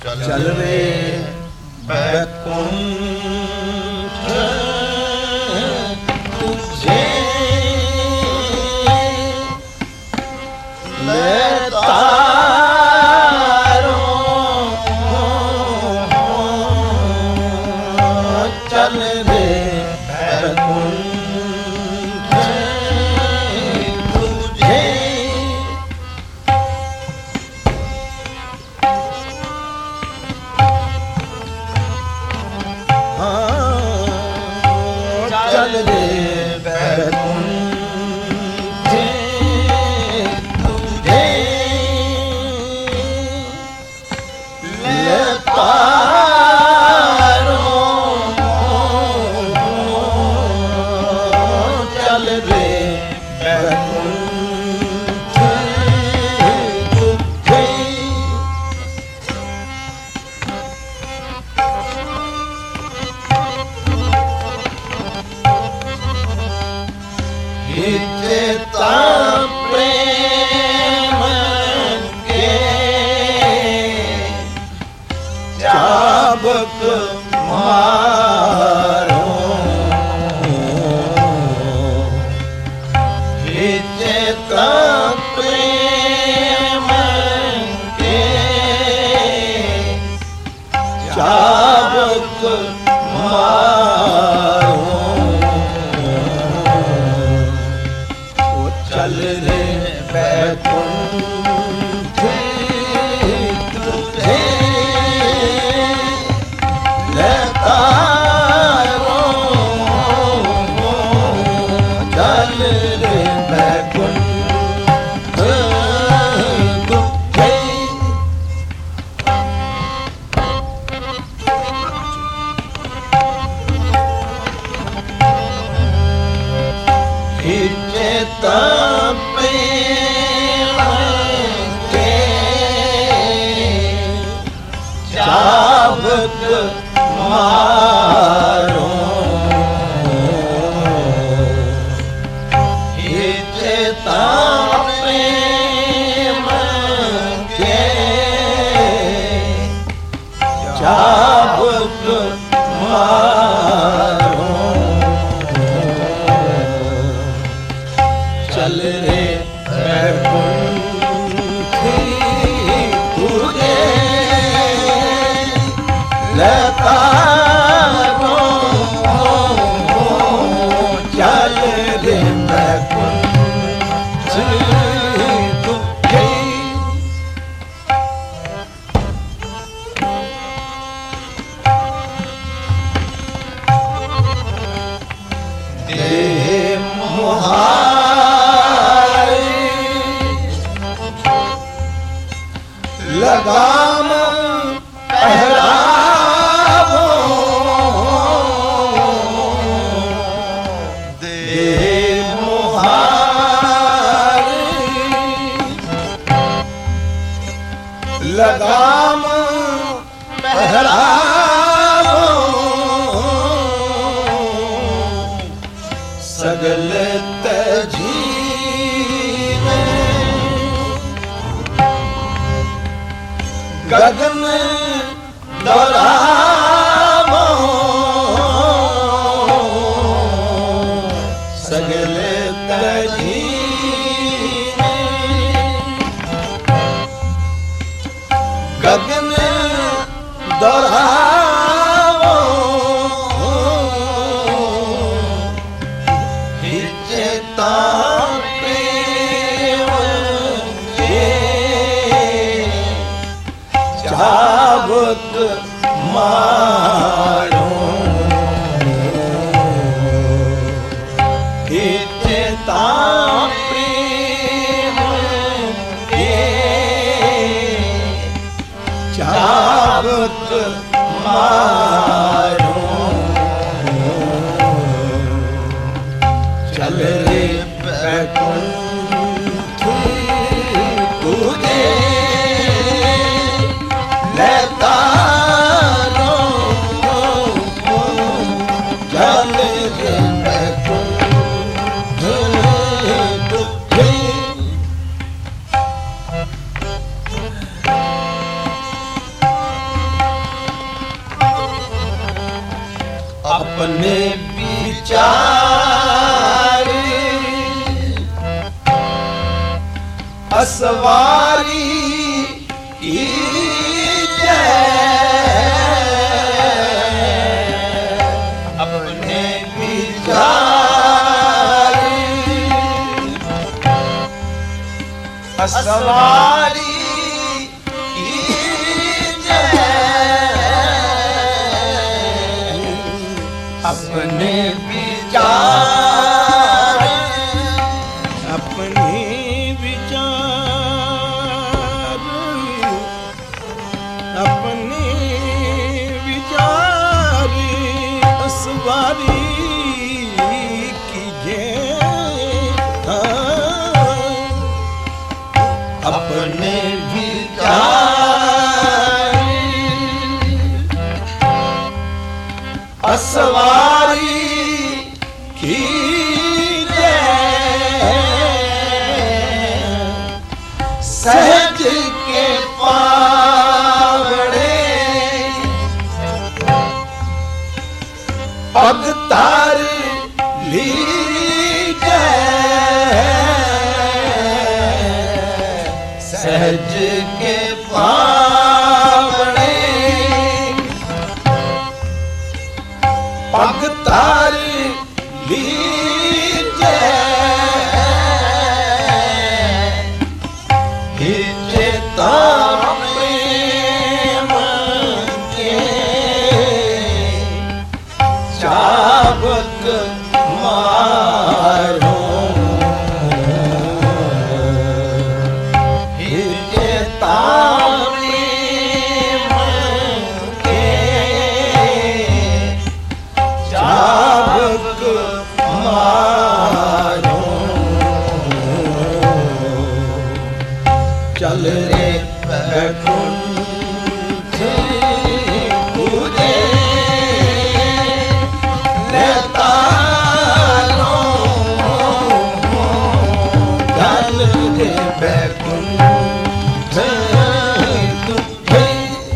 चल रे बैकुंठ तुझे लेता चल रे बैकुंठ तुझे चल रे बैकुंठ तुझे लेता चल रे बैकुंठ तुझे चेता प्रेम के चाबक मारो चेता प्रेम के चाबक मारो चल रे बैकुंठ तुझे लेता चल रे बैकुंठ तुझे चेता प्रेम के चाबक मारो चेता प्रेम के चाबक मारो चल रे बैकुंठ तुझे लेता चल रे बैकुंठ तुझे दे लगाम पहरावो दे मुहारी लगाम पहरावो सगल तजीवे गगन दोहरावो सगल तजीवे गगन दोहरावो चेता प्रेम के चाबक मारो चेता प्रेम के चाबक मारो चल रे बैकुंठ तुझे लेता चल रे बैकुंठ तुझे अपने विचार असवारी की अपने विचार असवारी अपने विचार अपने विचार अपने विचार असवारी कीजे अपने विचार असवारी कीजे सहज के पावड़े पग तार लीजे सहज के पावड़े पग तार लीजे हिजे तामे के चाबक मारो हिजे तामे के चाबक मारो चल रे बैकुंठ पूजे लेता लो चल रे बैकुंठ तुझे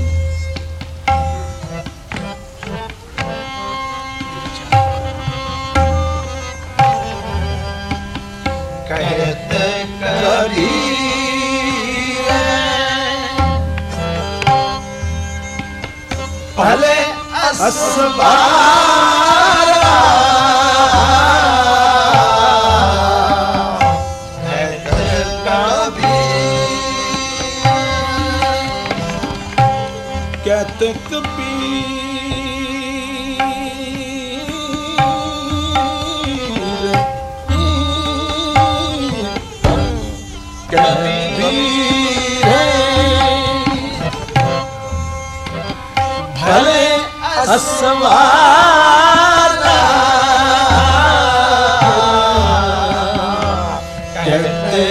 कहत कबीर भले असवारा कहत कबीर कहत कबीर कबीर भले असवारा कहते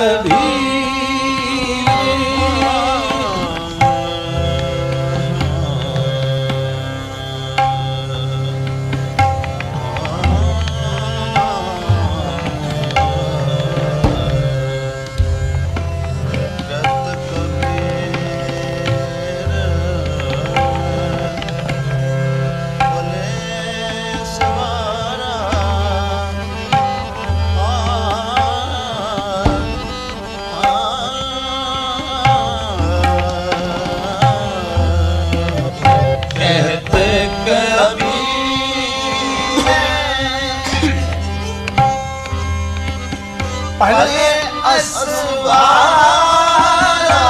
भले असवारा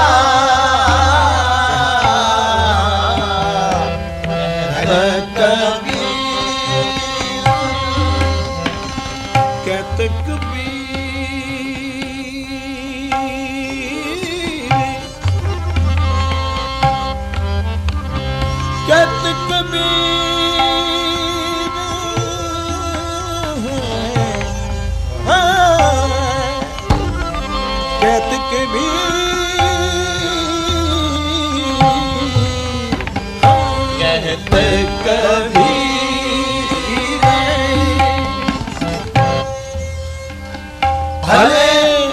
कहत कबीर कहत कबीर कहत कबीर कहत कबीर भले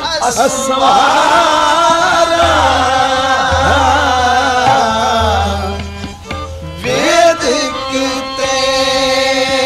असवारा वेद के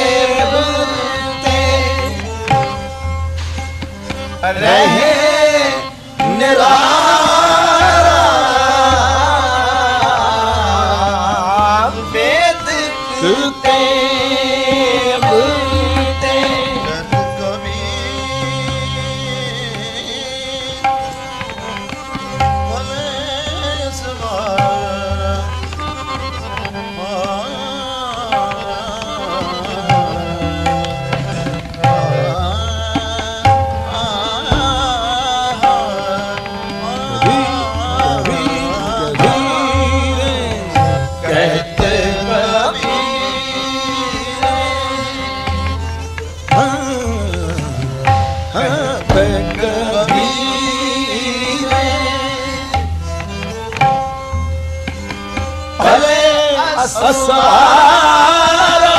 ਅਸਵਾਰਾ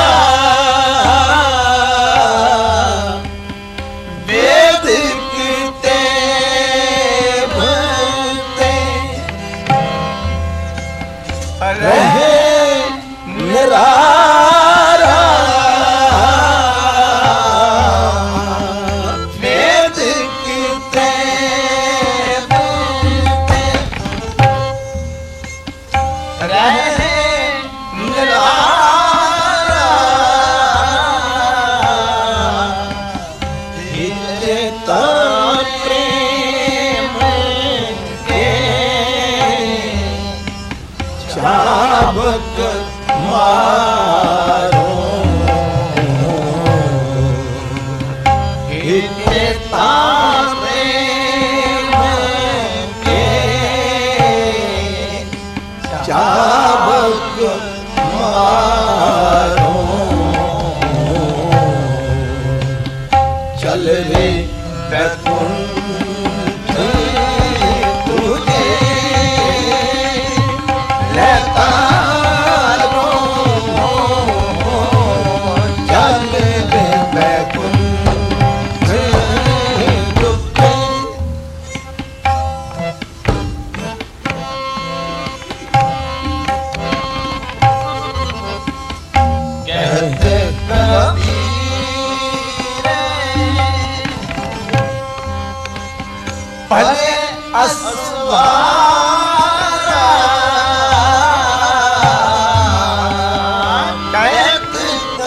ਵੇਦ ਕੀਤੇ ਬੰਤੇ ਰਹੇ ਨਿਰਾਰਾ ਵੇਦ ਕੀਤੇ ਬੰਤੇ ਰਹੇ ਨਿਰਾਰਾ ਇਹ ਤਾਂ ਪ੍ਰੇਮ ਕੇ ਚਾਬਕ ਮਾਰੋ ਇਤੇ ਤਾਂ ਪ੍ਰੇਮ ਕੇ ਚਾਬਕ ਮਾਰੋ ਚੱਲ ਰੇ ਬੈਕੁੰਠ ਤੁਝੇ ਲੈ ਤਾਰੋ ਚੱਲ ਵੇ ਬੈਕੁੰਠ ਤੁਝੇ कहते कबीर भले असवारा कहत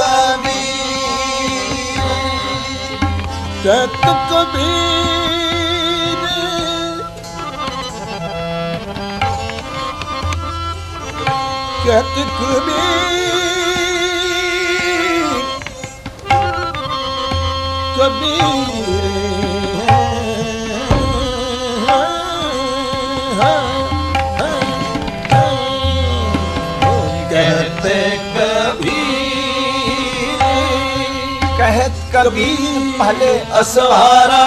कबीर कहत कबीर कहत कहते कबीर कहत कबीर भले असवारा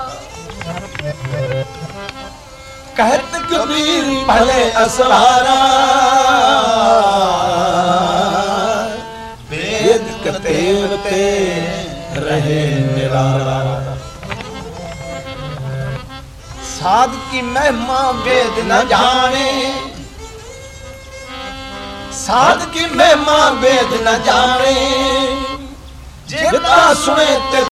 कहत कबीर भले असवारा वेद कतेव ते रहे निराला साध की महिमा वेद न जाने साध की महिमा वेद न जाने जितना सुने ते